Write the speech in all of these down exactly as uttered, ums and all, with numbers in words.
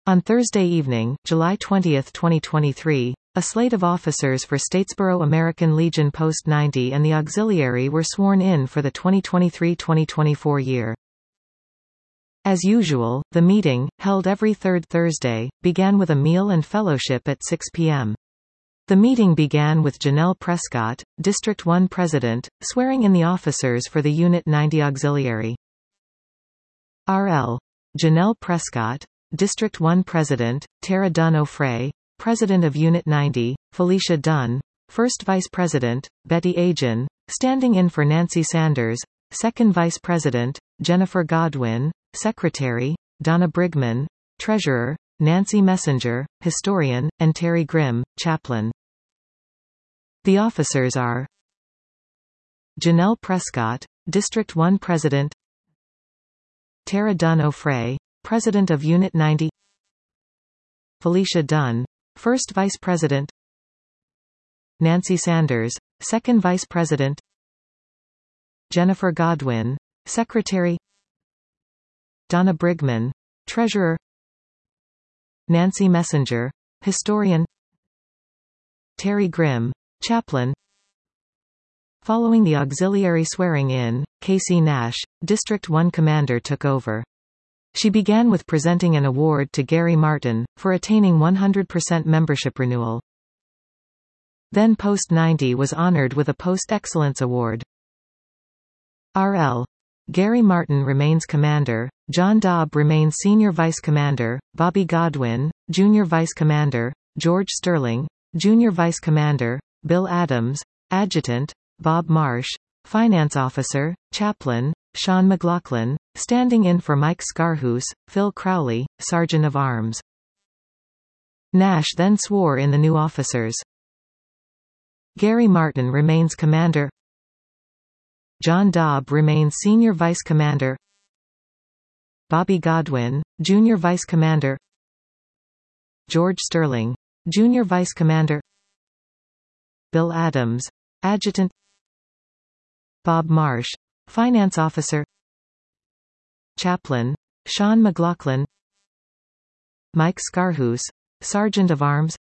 On Thursday evening, July twentieth twenty twenty-three, a slate of officers for Statesboro American Legion Post ninety and the auxiliary were sworn in for the twenty twenty-three twenty twenty-four year. As usual, the meeting, held every third Thursday, began with a meal and fellowship at six p m The meeting began with Janelle Prescott, District one President, swearing in the officers for the Unit ninety Auxiliary. R L Janelle Prescott, District one President, Tara Dunn O'Fray, President of Unit ninety, Felicia Dunn, First Vice President, Betty Agin, standing in for Nancy Sanders, Second Vice President, Jennifer Godwin, Secretary, Donna Brigman, Treasurer, Nancy Messenger, Historian, and Terry Grimm, Chaplain. The officers are Janelle Prescott, District one President, Tara Dunn O'Fray, President of Unit ninety, Felicia Dunn, First Vice President, Nancy Sanders, Second Vice President, Jennifer Godwin, Secretary, Donna Brigman, Treasurer, Nancy Messenger, Historian, Terry Grimm, Chaplain. Following the auxiliary swearing-in, Casey Nash, District one Commander took over. She began with presenting an award to Gary Martin, for attaining one hundred percent membership renewal. Then Post ninety was honored with a Post Excellence Award. R L Gary Martin remains Commander, John Dobb remains Senior Vice Commander, Bobby Godwin, Junior Vice Commander, George Sterling, Junior Vice Commander, Bill Adams, Adjutant, Bob Marsh, Finance Officer, Chaplain, Sean McLaughlin, standing in for Mike Scarhouse, Phil Crowley, Sergeant of Arms. Nash then swore in the new officers. Gary Martin remains Commander. John Dobb remains Senior Vice Commander. Bobby Godwin, Junior Vice Commander. George Sterling, Junior Vice Commander. Bill Adams, Adjutant. Bob Marsh, Finance Officer. Chaplain, Sean McLaughlin. Mike Scarhouse, Sergeant of Arms.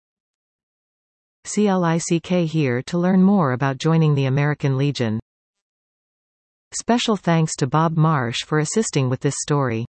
Click here to learn more about joining the American Legion. Special thanks to Bob Marsh for assisting with this story.